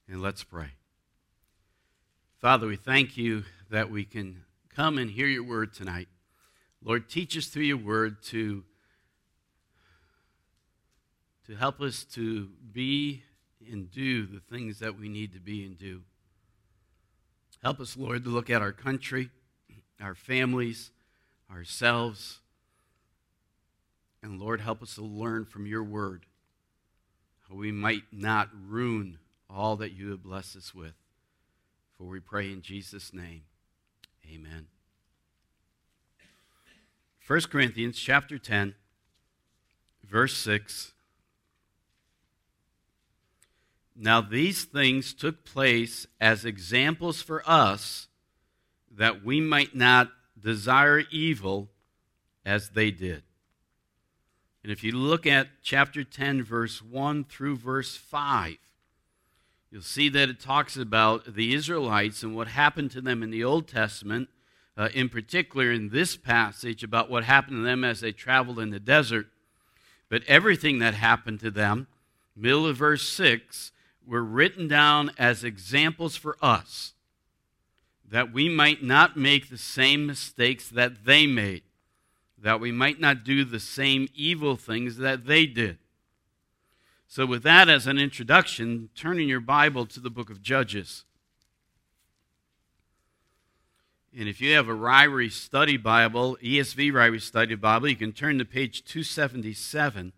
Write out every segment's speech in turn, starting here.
And let's pray. Father, we thank you that we can come and hear your word tonight. Lord, teach us through your word to help us to be and do the things that we need to be and do. Help us, Lord, to look at our country, our families, ourselves. And Lord, help us to learn from your word how we might not ruin all that you have blessed us with. For we pray in Jesus' name, amen. 1 Corinthians chapter 10, verse 6. Now these things took place as examples for us, that we might not desire evil as they did. And if you look at chapter 10, verse 1 through verse 5, you'll see that it talks about the Israelites and what happened to them in the Old Testament, in particular in this passage about what happened to them as they traveled in the desert. But everything that happened to them, middle of verse 6, were written down as examples for us, that we might not make the same mistakes that they made, that we might not do the same evil things that they did. So with that as an introduction, turn in your Bible to the book of Judges. And if you have a Ryrie Study Bible, ESV Ryrie Study Bible, you can turn to page 277.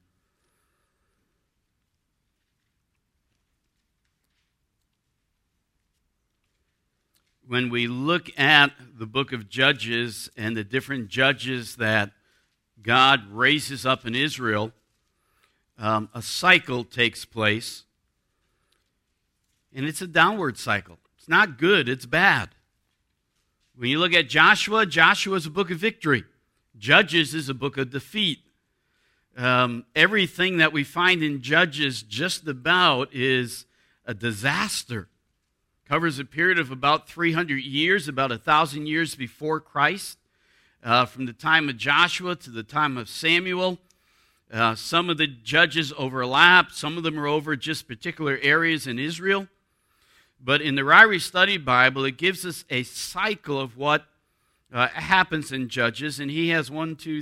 When we look at the book of Judges and the different judges that God raises up in Israel, a cycle takes place, and it's a downward cycle. It's not good, it's bad. When you look at Joshua, Joshua is a book of victory. Judges is a book of defeat. Everything that we find in Judges just about is a disaster. Covers a period of about 300 years, about 1,000 years before Christ, from the time of Joshua to the time of Samuel. Some of the judges overlap. Some of them are over just particular areas in Israel. But in the Ryrie Study Bible, it gives us a cycle of what happens in Judges. And he has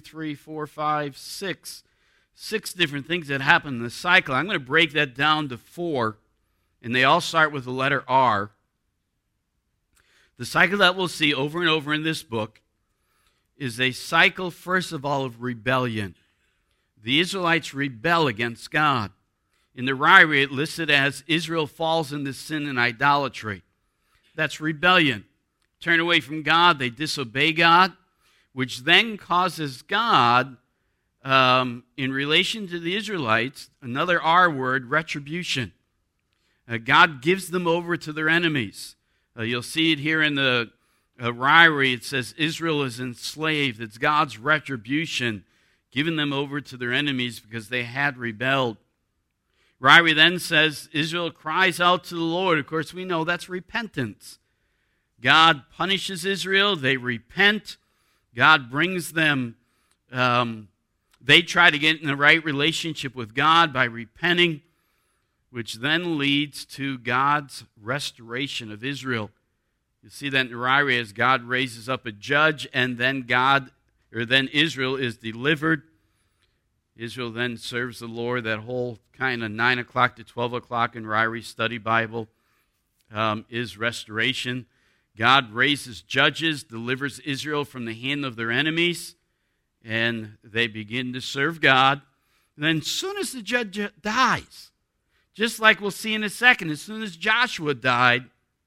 6 different things that happen in the cycle. I'm going to break that down to 4, and they all start with the letter R. The cycle that we'll see over and over in this book is a cycle, first of all, of rebellion. The Israelites rebel against God. In the Ryrie, it listed as Israel falls into sin and idolatry. That's rebellion. Turn away from God, they disobey God, which then causes God, in relation to the Israelites, another R word, retribution. God gives them over to their enemies. You'll see it here in the Ryrie. It says Israel is enslaved. It's God's retribution, giving them over to their enemies because they had rebelled. Ryrie then says Israel cries out to the Lord. Of course, we know that's repentance. God punishes Israel. They repent. God brings them. They try to get in the right relationship with God by repenting, which then leads to God's restoration of Israel. You see that in Ryrie as God raises up a judge, and then Israel is delivered. Israel then serves the Lord. That whole kind of 9 o'clock to 12 o'clock in Ryrie Study Bible is restoration. God raises judges, delivers Israel from the hand of their enemies, and they begin to serve God. And then as soon as the judge dies, just like we'll see in a second, as soon as Joshua died,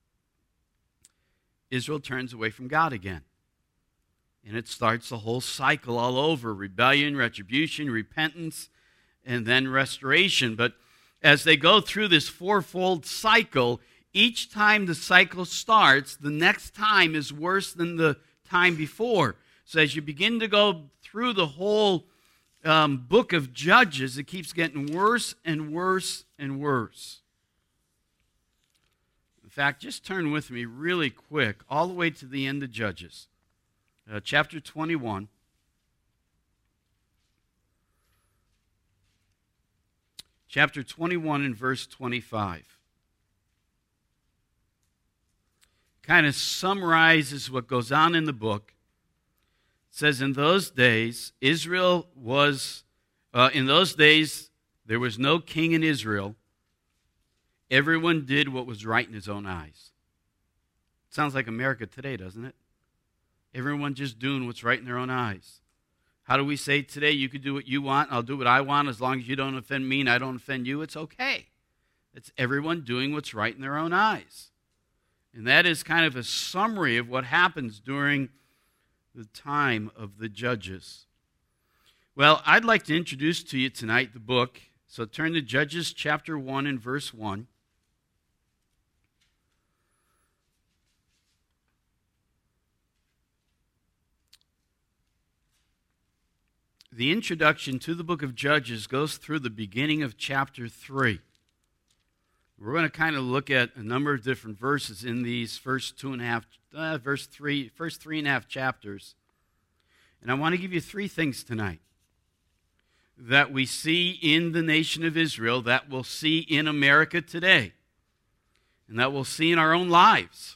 Israel turns away from God again. And it starts the whole cycle all over: rebellion, retribution, repentance, and then restoration. But as they go through this fourfold cycle, each time the cycle starts, the next time is worse than the time before. So as you begin to go through the whole book of Judges, it keeps getting worse and worse and worse. In fact, just turn with me really quick all the way to the end of Judges. Chapter 21. Chapter 21 and verse 25. kind of summarizes what goes on in the book. It says, in those days, there was no king in Israel. Everyone did what was right in his own eyes. Sounds like America today, doesn't it? Everyone just doing what's right in their own eyes. How do we say today, you can do what you want, I'll do what I want, as long as you don't offend me and I don't offend you, it's okay. It's everyone doing what's right in their own eyes. And that is kind of a summary of what happens during the time of the Judges. Well, I'd like to introduce to you tonight the book. So turn to Judges chapter 1 and verse 1. The introduction to the book of Judges goes through the beginning of chapter 3. We're going to kind of look at a number of different verses in these first three and a half chapters. And I want to give you three things tonight that we see in the nation of Israel, that we'll see in America today, and that we'll see in our own lives.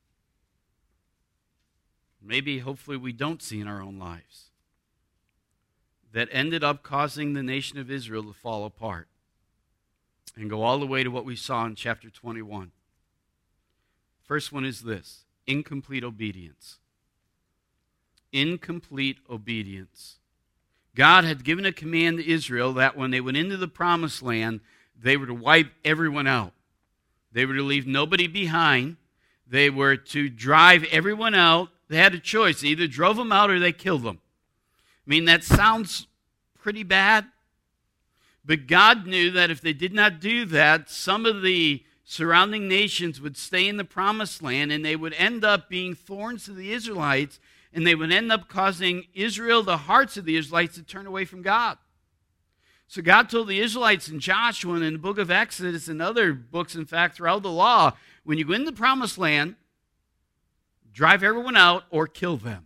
Maybe, hopefully, we don't see in our own lives. That ended up causing the nation of Israel to fall apart and go all the way to what we saw in chapter 21. First one is this: incomplete obedience. Incomplete obedience. God had given a command to Israel that when they went into the promised land, they were to wipe everyone out. They were to leave nobody behind. They were to drive everyone out. They had a choice. They either drove them out or they killed them. I mean, that sounds pretty bad. But God knew that if they did not do that, some of the surrounding nations would stay in the promised land, and they would end up being thorns to the Israelites, and they would end up causing Israel, the hearts of the Israelites, to turn away from God. So God told the Israelites in Joshua and in the book of Exodus and other books, in fact, throughout the law, when you go into the promised land, drive everyone out or kill them.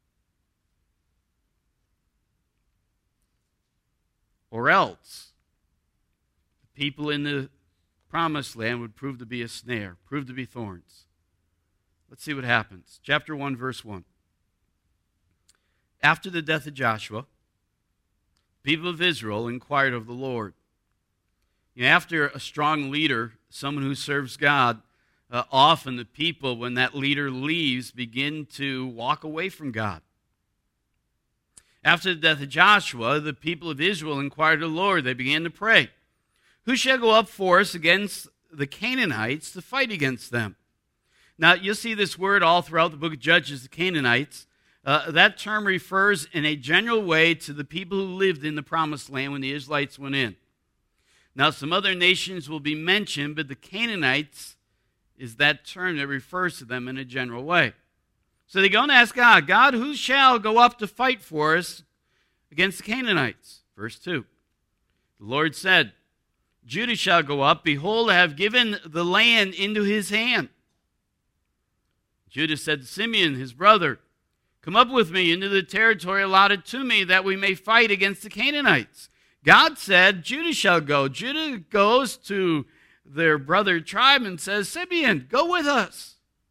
Or else, the people in the promised land would prove to be a snare, prove to be thorns. Let's see what happens. Chapter 1, verse 1. After the death of Joshua, the people of Israel inquired of the Lord. After a strong leader, someone who serves God, often the people, when that leader leaves, begin to walk away from God. After the death of Joshua, the people of Israel inquired of the Lord. They began to pray, who shall go up for us against the Canaanites to fight against them? Now, you'll see this word all throughout the book of Judges, the Canaanites. That term refers in a general way to the people who lived in the promised land when the Israelites went in. Now, some other nations will be mentioned, but the Canaanites is that term that refers to them in a general way. So they go and ask God, God, who shall go up to fight for us against the Canaanites? Verse 2. The Lord said, Judah shall go up. Behold, I have given the land into his hand. Judah said to Simeon, his brother, come up with me into the territory allotted to me, that we may fight against the Canaanites. God said, Judah shall go. Judah goes to their brother tribe and says, Simeon, go with us.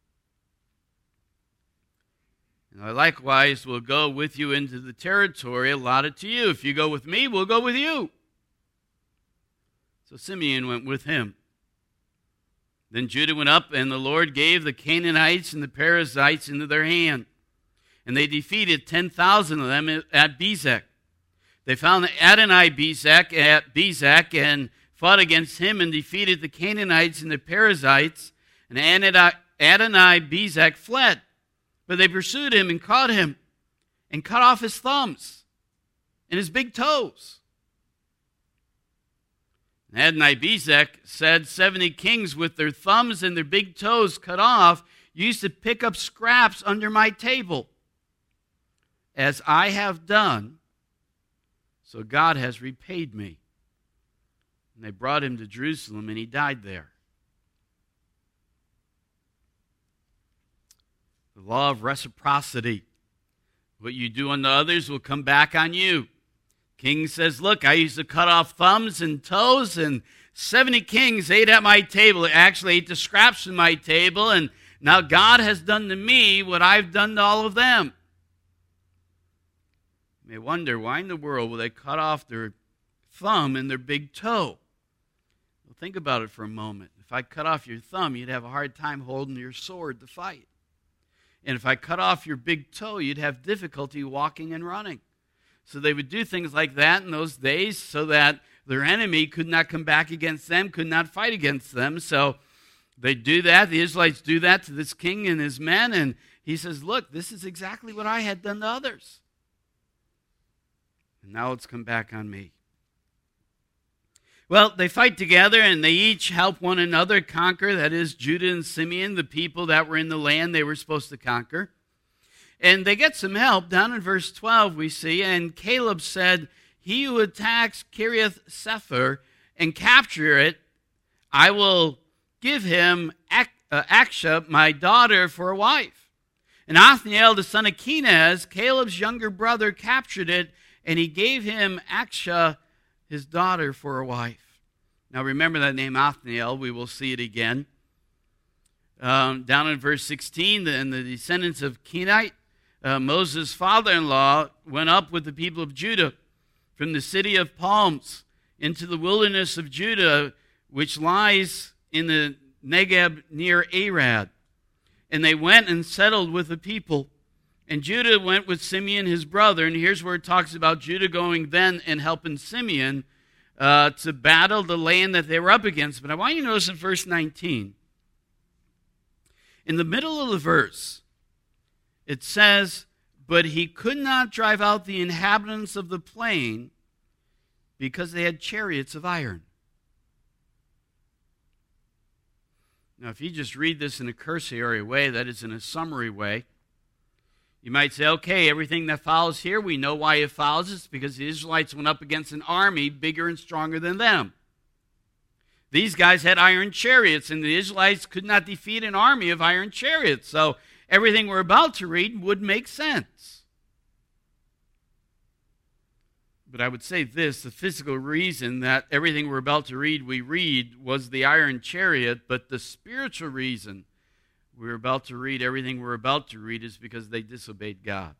And I likewise will go with you into the territory allotted to you. If you go with me, we'll go with you. So Simeon went with him. Then Judah went up, and the Lord gave the Canaanites and the Perizzites into their hand. And they defeated 10,000 of them at Bezek. They found Adonai-Bezek at Bezek and fought against him and defeated the Canaanites and the Perizzites. And Adonai-Bezek fled. But they pursued him and caught him and cut off his thumbs and his big toes. And Adonai-Bezek said, 70 kings with their thumbs and their big toes cut off used to pick up scraps under my table. As I have done, so God has repaid me. And they brought him to Jerusalem, and he died there. The law of reciprocity. What you do unto others will come back on you. King says, look, I used to cut off thumbs and toes, and 70 kings ate at my table. They actually ate the scraps from my table, and Now God has done to me what I've done to all of them. You may wonder, why in the world will they cut off their thumb and their big toe? Well, think about it for a moment. If I cut off your thumb, you'd have a hard time holding your sword to fight. And if I cut off your big toe, you'd have difficulty walking and running. So they would do things like that in those days so that their enemy could not come back against them, could not fight against them. So they do that. The Israelites do that to this king and his men. And he says, look, this is exactly what I had done to others. And now it's come back on me. Well, they fight together and they each help one another conquer. That is, Judah and Simeon, the people that were in the land they were supposed to conquer. And they get some help. Down in verse 12 we see, and Caleb said, he who attacks Kiriath Sepher and capture it, I will give him Akshah, my daughter, for a wife. And Othniel, the son of Kenaz, Caleb's younger brother, captured it, and he gave him Akshah, his daughter, for a wife. Now remember that name Othniel. We will see it again. Down in verse 16, and the descendants of Kenite, Moses' father-in-law, went up with the people of Judah from the city of palms into the wilderness of Judah, which lies in the Negeb near Arad. And they went and settled with the people. And Judah went with Simeon his brother, and here's where it talks about Judah going then and helping Simeon to battle the land that they were up against. But I want you to notice in verse 19, in the middle of the verse, it says, but he could not drive out the inhabitants of the plain because they had chariots of iron. Now, if you just read this in a cursory way, that is in a summary way, you might say, okay, everything that follows here, we know why it follows. It's because the Israelites went up against an army bigger and stronger than them. These guys had iron chariots, and the Israelites could not defeat an army of iron chariots. So everything we're about to read would make sense. But I would say this, the physical reason that everything we're about to read, we read, was the iron chariot, but the spiritual reason we're about to read, everything we're about to read, is because they disobeyed God.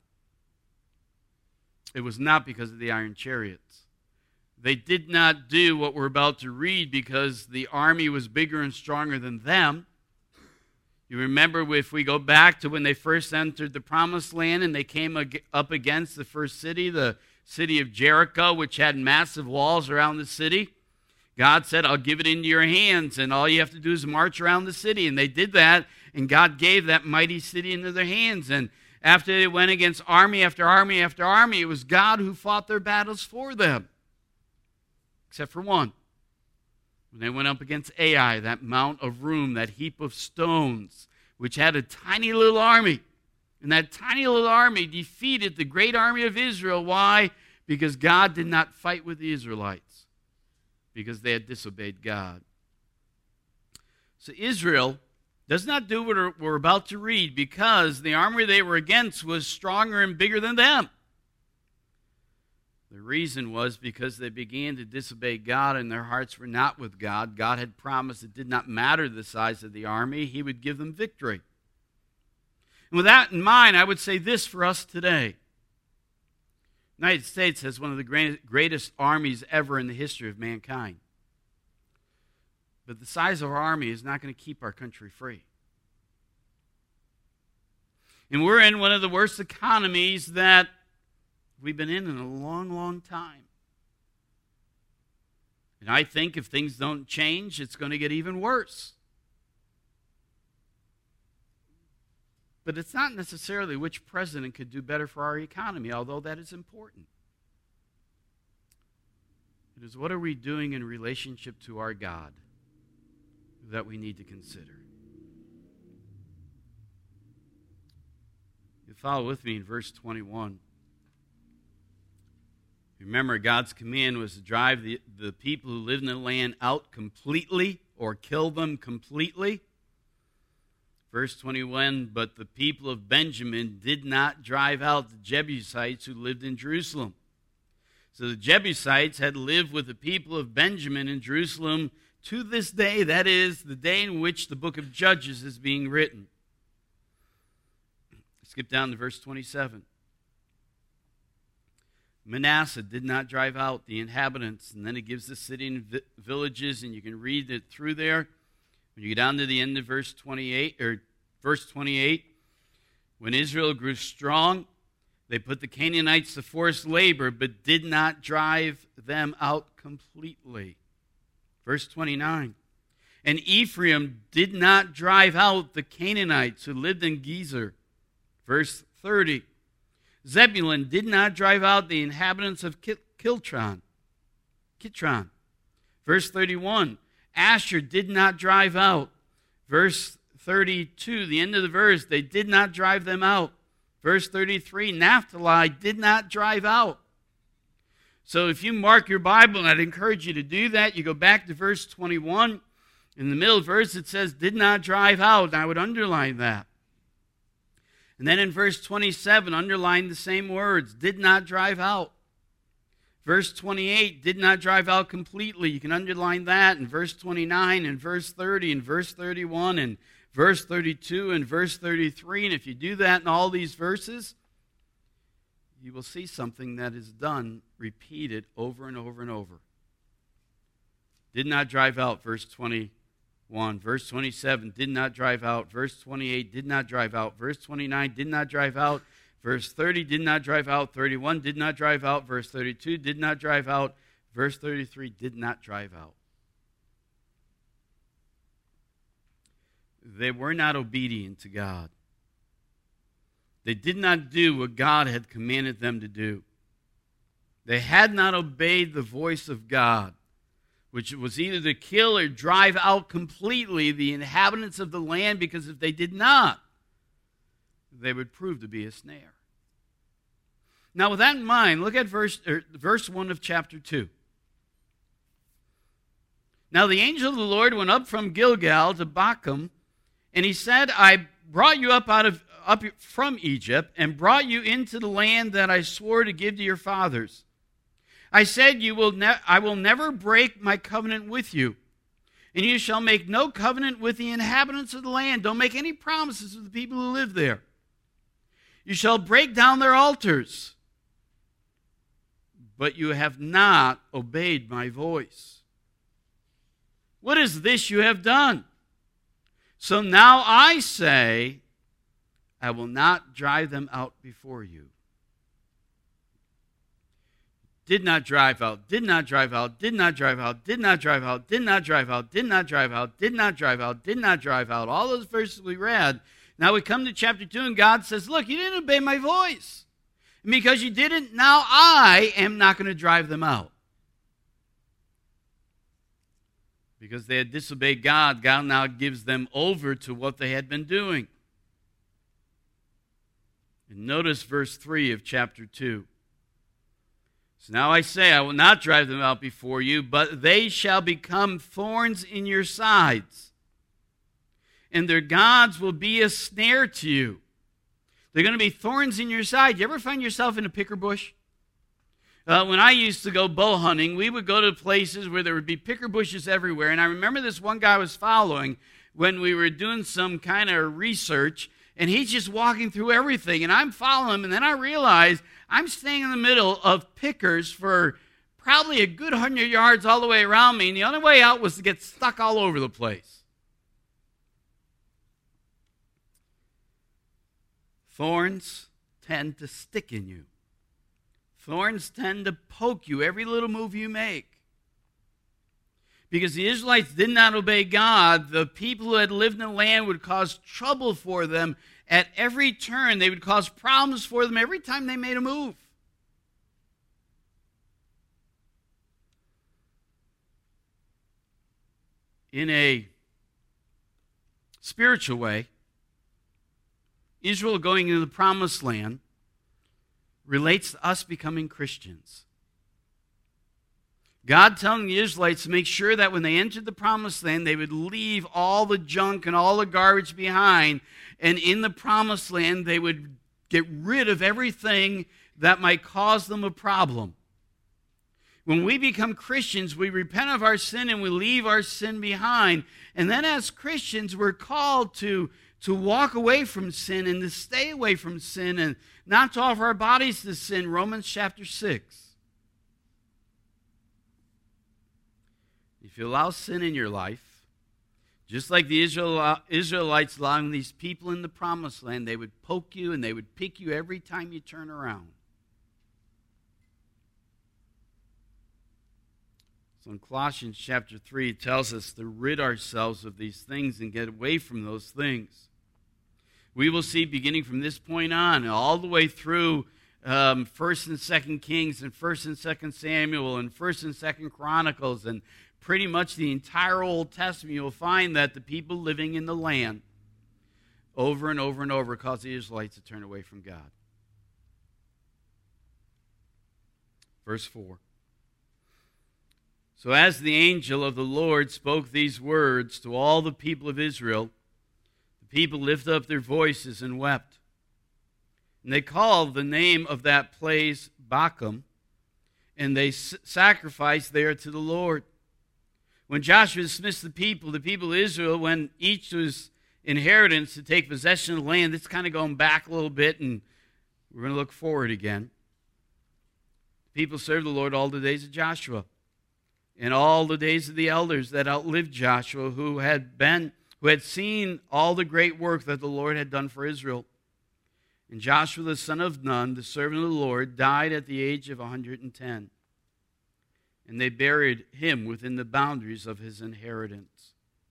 It was not because of the iron chariots. They did not do what we're about to read because the army was bigger and stronger than them. You remember, if we go back to when they first entered the promised land and they came up against the first city, the city of Jericho, which had massive walls around the city, God said, I'll give it into your hands, and all you have to do is march around the city. And they did that, and God gave that mighty city into their hands. And after they went against army after army after army, it was God who fought their battles for them. Except for one. When they went up against Ai, that mount of Room, that heap of stones, which had a tiny little army. And that tiny little army defeated the great army of Israel. Why? Because God did not fight with the Israelites. Because they had disobeyed God. So Israel does not do what we're about to read because the army they were against was stronger and bigger than them. The reason was because they began to disobey God and their hearts were not with God. God had promised it did not matter the size of the army. He would give them victory. And with that in mind, I would say this for us today. The United States has one of the greatest armies ever in the history of mankind. But the size of our army is not going to keep our country free. And we're in one of the worst economies that we've been in a long, long time. And I think if things don't change, it's going to get even worse. But it's not necessarily which president could do better for our economy, although that is important. It is what are we doing in relationship to our God that we need to consider. You follow with me in verse 21. Remember, God's command was to drive the people who lived in the land out completely or kill them completely. Verse 21, but the people of Benjamin did not drive out the Jebusites who lived in Jerusalem. So the Jebusites had lived with the people of Benjamin in Jerusalem to this day. That is the day in which the book of Judges is being written. Skip down to verse 27. Manasseh did not drive out the inhabitants. And then it gives the city and villages, and you can read it through there. When you get down to the end of verse 28, when Israel grew strong, they put the Canaanites to forced labor, but did not drive them out completely. Verse 29. And Ephraim did not drive out the Canaanites who lived in Gezer. Verse 30. Zebulun did not drive out the inhabitants of Kitron. Verse 31. Asher did not drive out. Verse 32, the end of the verse, they did not drive them out. Verse 33, Naphtali did not drive out. So if you mark your Bible, and I'd encourage you to do that, you go back to verse 21. In the middle verse it says, did not drive out. And I would underline that. And then in verse 27, underline the same words, did not drive out. Verse 28, did not drive out completely. You can underline that. In verse 29, and verse 30, and verse 31, and verse 32, and verse 33. And if you do that in all these verses, you will see something that is done, repeated over and over and over. Did not drive out, verse 21. Verse 27, did not drive out. Verse 28, did not drive out. Verse 29, did not drive out. Verse 30, did not drive out. 31, did not drive out. Verse 32, did not drive out. Verse 33, did not drive out. They were not obedient to God. They did not do what God had commanded them to do. They had not obeyed the voice of God, which was either to kill or drive out completely the inhabitants of the land, because if they did not, they would prove to be a snare. Now, with that in mind, look at verse 1 of chapter 2. Now the angel of the Lord went up from Gilgal to Bochum, and he said, I brought you up from Egypt and brought you into the land that I swore to give to your fathers. I said, I will never break my covenant with you, and you shall make no covenant with the inhabitants of the land. Don't make any promises to the people who live there. You shall break down their altars, but you have not obeyed my voice. What is this you have done? So now I say, I will not drive them out before you. Did not drive out, did not drive out, did not drive out, did not drive out, did not drive out, did not drive out, did not drive out, did not drive out. All those verses we read. Now we come to chapter 2 and God says, look, you didn't obey my voice. And because you didn't, now I am not going to drive them out. Because they had disobeyed God, God now gives them over to what they had been doing. And notice verse 3 of chapter 2. So now I say, I will not drive them out before you, but they shall become thorns in your sides, and their gods will be a snare to you. They're going to be thorns in your side. You ever find yourself in a picker bush? When I used to go bow hunting, we would go to places where there would be picker bushes everywhere. And I remember this one guy I was following when we were doing some kind of research, and he's just walking through everything. And I'm following him, and then I realize I'm staying in the middle of pickers for probably a good 100 yards all the way around me, and the only way out was to get stuck all over the place. Thorns tend to stick in you. Thorns tend to poke you every little move you make. Because the Israelites did not obey God, the people who had lived in the land would cause trouble for them at every turn. They would cause problems for them every time they made a move. In a spiritual way, Israel going into the promised land relates to us becoming Christians. God telling the Israelites to make sure that when they entered the promised land, they would leave all the junk and all the garbage behind, and in the promised land, they would get rid of everything that might cause them a problem. When we become Christians, we repent of our sin and we leave our sin behind. And then as Christians, we're called to walk away from sin and to stay away from sin and not to offer our bodies to sin. Romans chapter 6. If you allow sin in your life, just like the Israelites allowing these people in the promised land, they would poke you and they would pick you every time you turn around. So in Colossians chapter 3, it tells us to rid ourselves of these things and get away from those things. We will see beginning from this point on, all the way through 1st and 2nd Kings and 1st and 2nd Samuel and 1st and 2nd Chronicles and pretty much the entire Old Testament, you'll find that the people living in the land over and over and over caused the Israelites to turn away from God. Verse 4. So as the angel of the Lord spoke these words to all the people of Israel, the people lifted up their voices and wept. And they called the name of that place Bacchum, and they sacrificed there to the Lord. When Joshua dismissed the people of Israel went each to his inheritance to take possession of the land. It's kind of going back a little bit, and we're going to look forward again. The people served the Lord all the days of Joshua, and all the days of the elders that outlived Joshua, who had seen all the great work that the Lord had done for Israel. And Joshua the son of Nun, the servant of the Lord, died at the age of 110. And they buried him within the boundaries of his inheritance.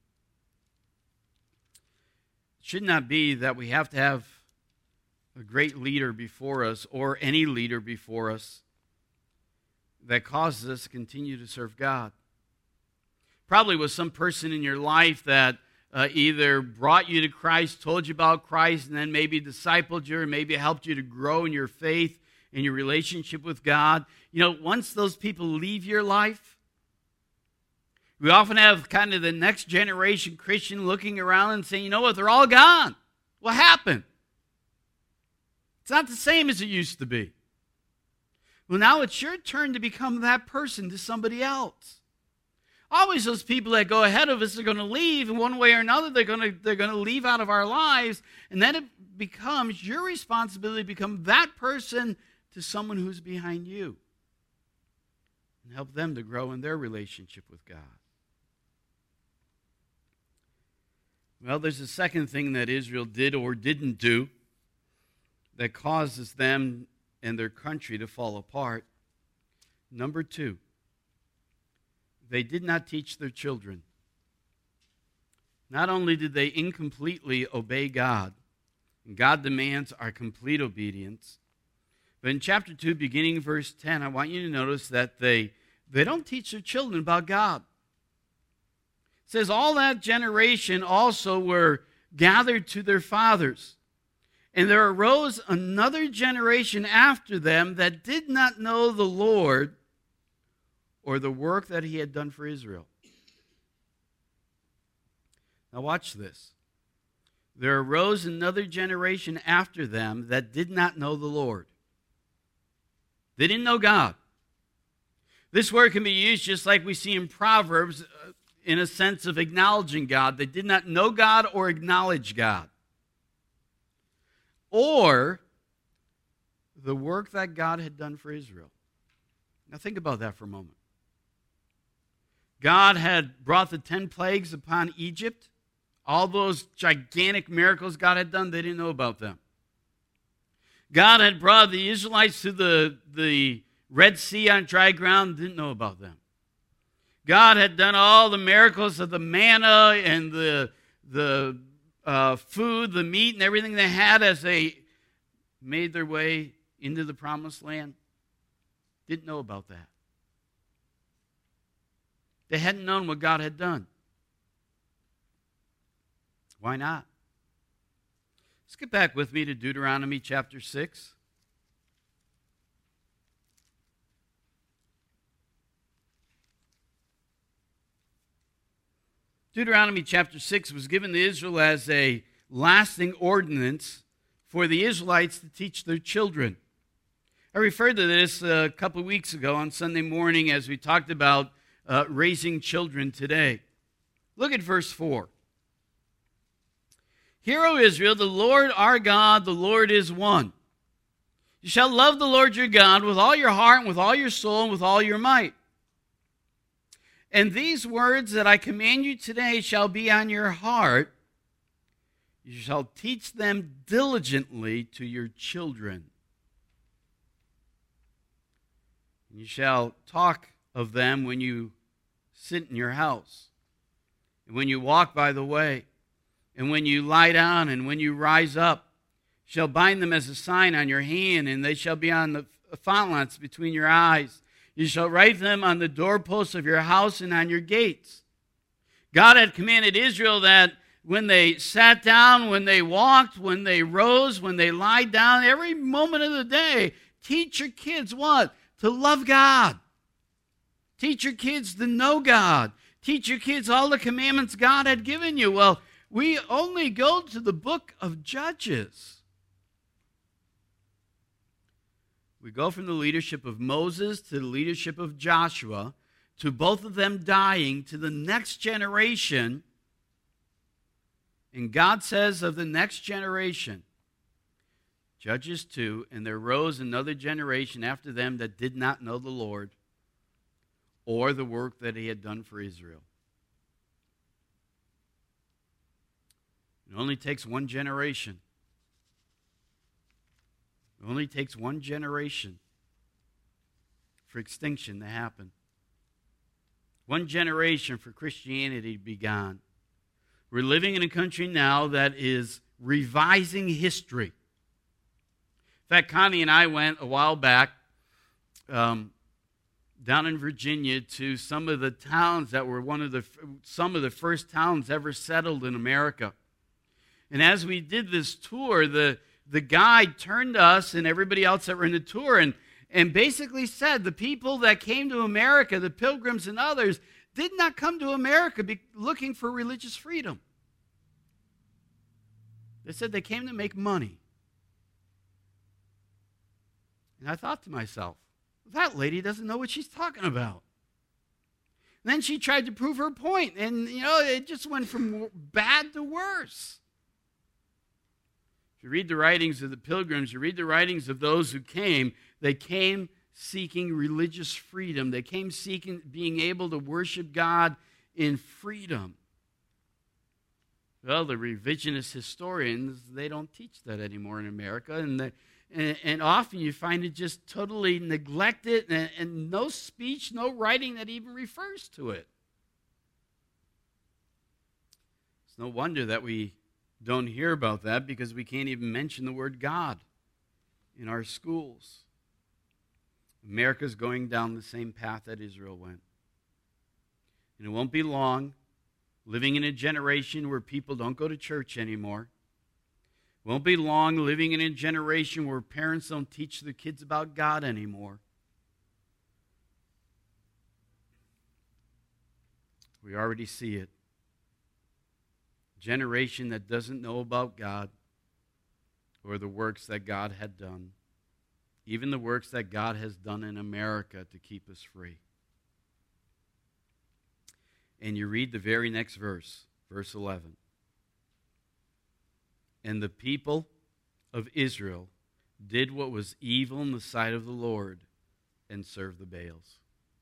It should not be that we have to have a great leader before us, or any leader before us, that causes us to continue to serve God. Probably was some person in your life that either brought you to Christ, told you about Christ, and then maybe discipled you, or maybe helped you to grow in your faith, in your relationship with God. You know, once those people leave your life, we often have kind of the next generation Christian looking around and saying, you know what, they're all gone. What happened? It's not the same as it used to be. Well, now it's your turn to become that person to somebody else. Always those people that go ahead of us are going to leave in one way or another. They're going to leave out of our lives, and then it becomes your responsibility to become that person to someone who's behind you and help them to grow in their relationship with God. Well, there's a second thing that Israel did or didn't do that causes them and their country to fall apart. Number 2, they did not teach their children. Not only did they incompletely obey God, and God demands our complete obedience, but in chapter 2, beginning verse 10, I want you to notice that they don't teach their children about God. It says, all that generation also were gathered to their fathers. And there arose another generation after them that did not know the Lord or the work that he had done for Israel. Now watch this. There arose another generation after them that did not know the Lord. They didn't know God. This word can be used just like we see in Proverbs in a sense of acknowledging God. They did not know God or acknowledge God. Or the work that God had done for Israel. Now think about that for a moment. God had brought the 10 plagues upon Egypt. All those gigantic miracles God had done, they didn't know about them. God had brought the Israelites to the Red Sea on dry ground, didn't know about them. God had done all the miracles of the manna and the food, the meat, and everything they had as they made their way into the promised land. Didn't know about that. They hadn't known what God had done. Why not? Skip back with me to Deuteronomy chapter 6. Deuteronomy chapter 6 was given to Israel as a lasting ordinance for the Israelites to teach their children. I referred to this a couple of weeks ago on Sunday morning as we talked about raising children today. Look at verse 4. Hear, O Israel, the Lord our God, the Lord is one. You shall love the Lord your God with all your heart, and with all your soul, and with all your might. And these words that I command you today shall be on your heart. You shall teach them diligently to your children. And you shall talk of them when you sit in your house, and when you walk by the way, and when you lie down, and when you rise up. You shall bind them as a sign on your hand, and they shall be on the frontlets between your eyes. You shall write them on the doorposts of your house and on your gates. God had commanded Israel that when they sat down, when they walked, when they rose, when they lied down, every moment of the day, teach your kids what? To love God. Teach your kids to know God. Teach your kids all the commandments God had given you. Well, we only go to the book of Judges. We go from the leadership of Moses to the leadership of Joshua, to both of them dying, to the next generation. And God says of the next generation, Judges 2, and there rose another generation after them that did not know the Lord or the work that he had done for Israel. It only takes one generation. It only takes one generation for extinction to happen. One generation for Christianity to be gone. We're living in a country now that is revising history. In fact, Connie and I went a while back down in Virginia to some of the towns that were some of the first towns ever settled in America. And as we did this tour, the guide turned to us and everybody else that were in the tour and basically said the people that came to America, the Pilgrims and others, did not come to America looking for religious freedom. They said they came to make money. And I thought to myself, that lady doesn't know what she's talking about. And then she tried to prove her point, and it just went from bad to worse. If you read the writings of the Pilgrims, you read the writings of those who came, they came seeking religious freedom. They came seeking being able to worship God in freedom. Well, the revisionist historians, they don't teach that anymore in America, and often you find it just totally neglected and no speech, no writing that even refers to it. It's no wonder that we don't hear about that because we can't even mention the word God in our schools. America's going down the same path that Israel went. And it won't be long, living in a generation where people don't go to church anymore. It won't be long living in a generation where parents don't teach their kids about God anymore. We already see it. Generation that doesn't know about God or the works that God had done, even the works that God has done in America to keep us free. And you read the very next verse, verse 11. And the people of Israel did what was evil in the sight of the Lord and served the Baals.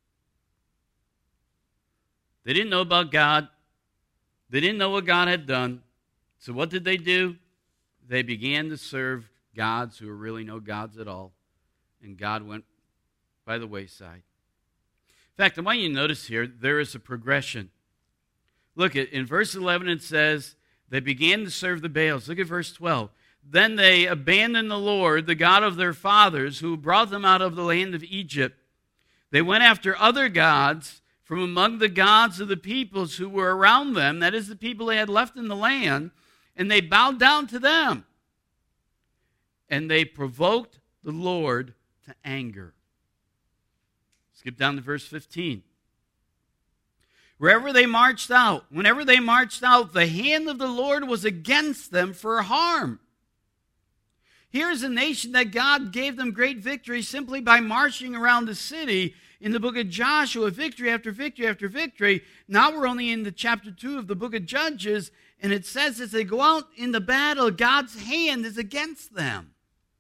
They didn't know about God. They didn't know what God had done. So what did they do? They began to serve gods who were really no gods at all. And God went by the wayside. In fact, I want you to notice here, there is a progression. Look, in verse 11 it says, they began to serve the Baals. Look at verse 12. Then they abandoned the Lord, the God of their fathers, who brought them out of the land of Egypt. They went after other gods from among the gods of the peoples who were around them, that is, the people they had left in the land, and they bowed down to them. And they provoked the Lord to anger. Skip down to verse 15. Wherever they marched out, whenever they marched out, the hand of the Lord was against them for harm. Here's a nation that God gave them great victory simply by marching around the city in the book of Joshua, victory after victory after victory. Now we're only in the chapter 2 of the book of Judges, and it says as they go out in the battle, God's hand is against them.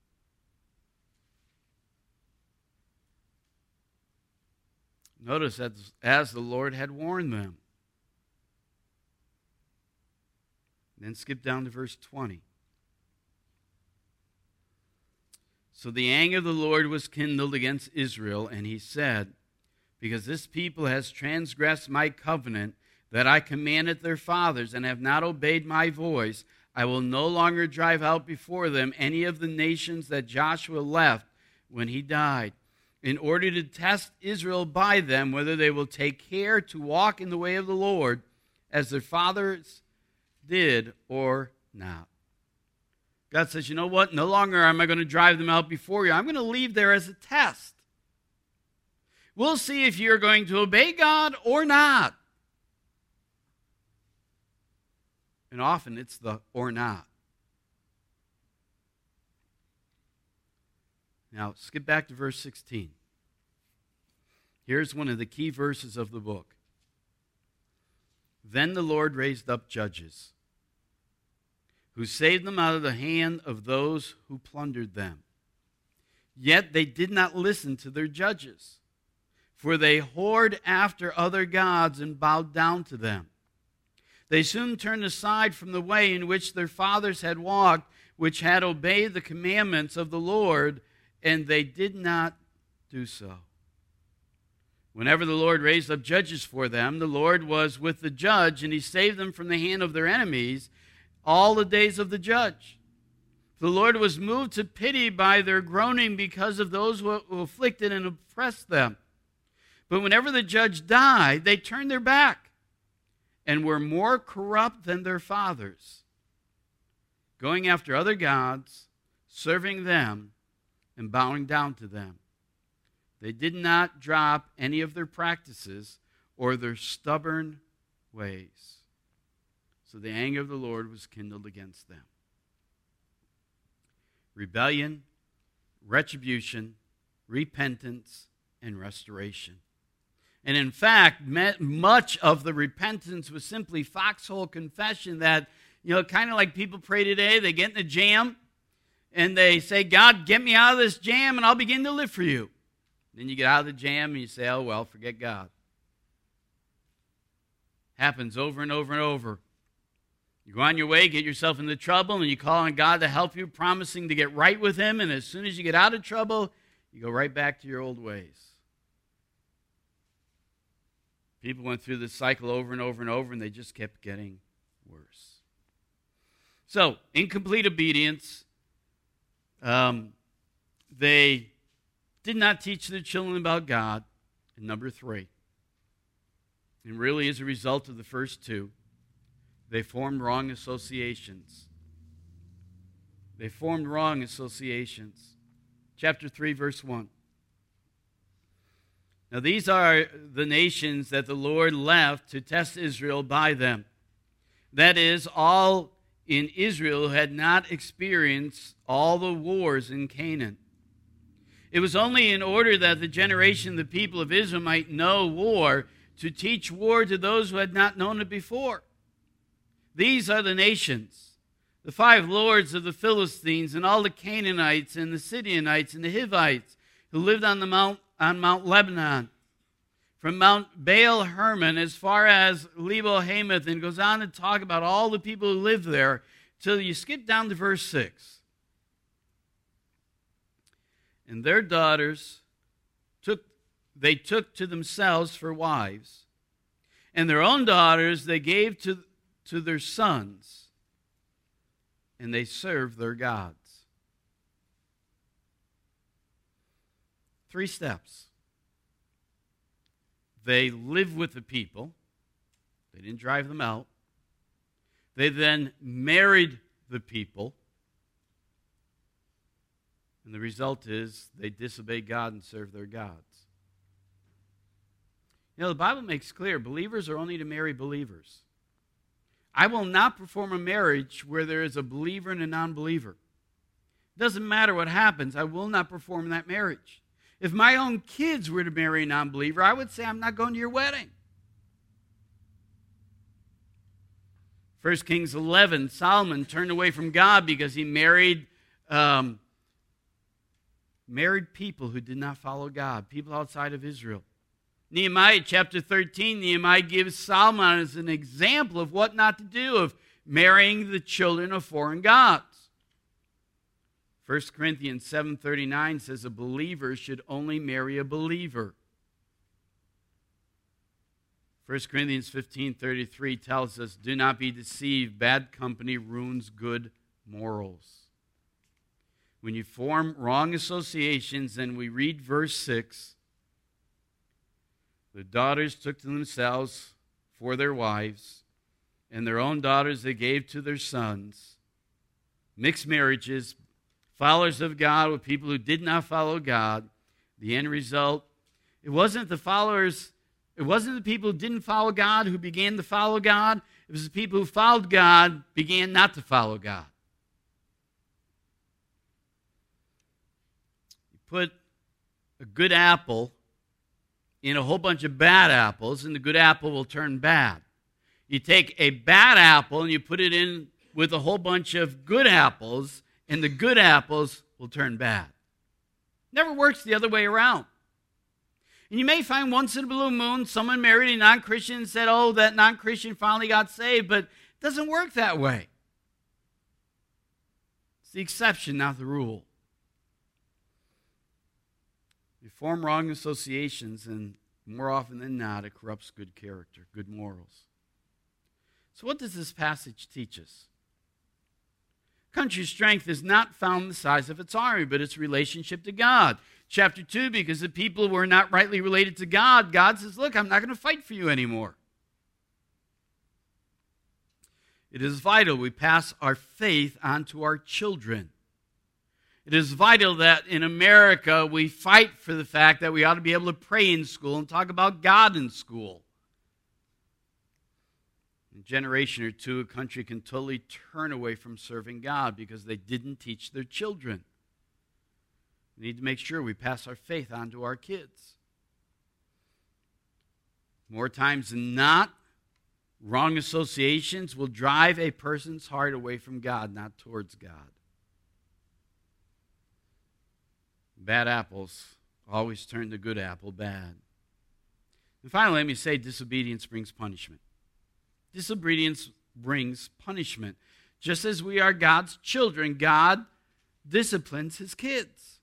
Notice that as the Lord had warned them. Then skip down to verse 20. So the anger of the Lord was kindled against Israel, and he said, because this people has transgressed my covenant that I commanded their fathers, and have not obeyed my voice, I will no longer drive out before them any of the nations that Joshua left when he died, in order to test Israel by them, whether they will take care to walk in the way of the Lord, as their fathers did or not. God says, you know what? No longer am I going to drive them out before you. I'm going to leave there as a test. We'll see if you're going to obey God or not. And often it's the or not. Now, skip back to verse 16. Here's one of the key verses of the book. Then the Lord raised up judges, who saved them out of the hand of those who plundered them. Yet they did not listen to their judges, for they whored after other gods and bowed down to them. They soon turned aside from the way in which their fathers had walked, which had obeyed the commandments of the Lord, and they did not do so. Whenever the Lord raised up judges for them, the Lord was with the judge, and he saved them from the hand of their enemies all the days of the judge. The Lord was moved to pity by their groaning because of those who afflicted and oppressed them. But whenever the judge died, they turned their back and were more corrupt than their fathers, going after other gods, serving them, and bowing down to them. They did not drop any of their practices or their stubborn ways. So the anger of the Lord was kindled against them. Rebellion, retribution, repentance, and restoration. And in fact, much of the repentance was simply foxhole confession that, kind of like people pray today, they get in a jam and they say, God, get me out of this jam and I'll begin to live for you. Then you get out of the jam and you say, oh, well, forget God. Happens over and over and over. You go on your way, get yourself into trouble, and you call on God to help you, promising to get right with him, and as soon as you get out of trouble, you go right back to your old ways. People went through this cycle over and over and over, and they just kept getting worse. So, incomplete obedience. They did not teach their children about God. And number 3, and really as a result of the first 2, they formed wrong associations. They formed wrong associations. Chapter 3, verse 1. Now these are the nations that the Lord left to test Israel by them. That is, all in Israel had not experienced all the wars in Canaan. It was only in order that the generation of the people of Israel might know war, to teach war to those who had not known it before. These are the nations, the 5 lords of the Philistines, and all the Canaanites, and the Sidonites, and the Hivites, who lived on Mount Lebanon, from Mount Baal Hermon as far as Lebo Hamath, and goes on to talk about all the people who lived there, till you skip down to verse 6. And their daughters took to themselves for wives, and their own daughters they gave to their sons, and they served their gods. 3 steps. They lived with the people. They didn't drive them out. They then married the people. And the result is they disobey God and serve their gods. The Bible makes clear believers are only to marry believers. I will not perform a marriage where there is a believer and a non-believer. Doesn't matter what happens, I will not perform that marriage. If my own kids were to marry a non-believer, I would say, I'm not going to your wedding. 1 Kings 11, Solomon turned away from God because he married people who did not follow God, people outside of Israel. Nehemiah chapter 13, Nehemiah gives Solomon as an example of what not to do, of marrying the children of foreign gods. 1 Corinthians 7:39 says a believer should only marry a believer. 1 Corinthians 15:33 tells us, do not be deceived, bad company ruins good morals. When you form wrong associations, and we read verse 6, the daughters took to themselves for their wives, and their own daughters they gave to their sons. Mixed marriages, followers of God with people who did not follow God. The end result, it wasn't the people who didn't follow God who began to follow God. It was the people who followed God began not to follow God. You put a good apple in a whole bunch of bad apples, and the good apple will turn bad. You take a bad apple and you put it in with a whole bunch of good apples, and the good apples will turn bad. Never works the other way around. And you may find once in a blue moon someone married a non-Christian and said, oh, that non-Christian finally got saved, but it doesn't work that way. It's the exception, not the rule. You form wrong associations, and more often than not, it corrupts good character, good morals. So what does this passage teach us? Country's strength is not found in the size of its army, but its relationship to God. Chapter 2, because the people were not rightly related to God, God says, look, I'm not going to fight for you anymore. It is vital we pass our faith on to our children. It is vital that in America we fight for the fact that we ought to be able to pray in school and talk about God in school. In a generation or two, a country can totally turn away from serving God because they didn't teach their children. We need to make sure we pass our faith on to our kids. More times than not, wrong associations will drive a person's heart away from God, not towards God. Bad apples always turn the good apple bad. And finally, let me say disobedience brings punishment. Disobedience brings punishment. Just as we are God's children, God disciplines his kids.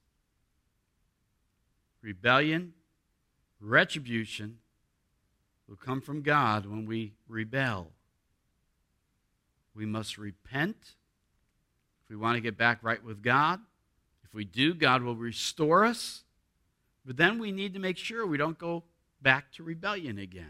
Rebellion, retribution will come from God when we rebel. We must repent if we want to get back right with God. If we do, God will restore us. But then we need to make sure we don't go back to rebellion again.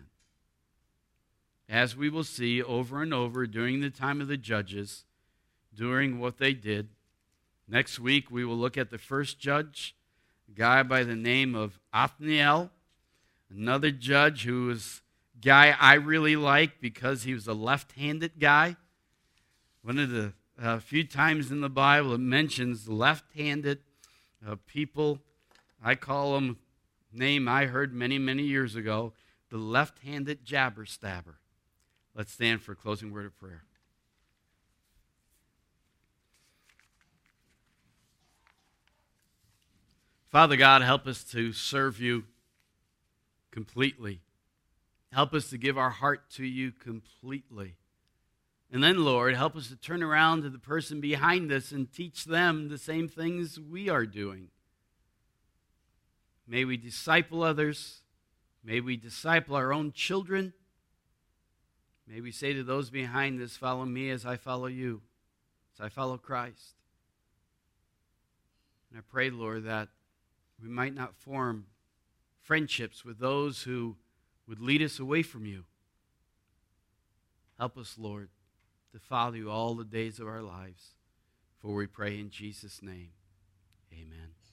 As we will see over and over during the time of the judges, during what they did. Next week, we will look at the first judge, a guy by the name of Othniel, another judge who was a guy I really like because he was a left-handed guy. One of the few times in the Bible it mentions left-handed people. I call them, name I heard many, many years ago, the left-handed jabber-stabber. Let's stand for a closing word of prayer. Father God, help us to serve you completely. Help us to give our heart to you completely. And then, Lord, help us to turn around to the person behind us and teach them the same things we are doing. May we disciple others. May we disciple our own children. May we say to those behind us, follow me as I follow you, as I follow Christ. And I pray, Lord, that we might not form friendships with those who would lead us away from you. Help us, Lord, to follow you all the days of our lives. For we pray in Jesus' name. Amen.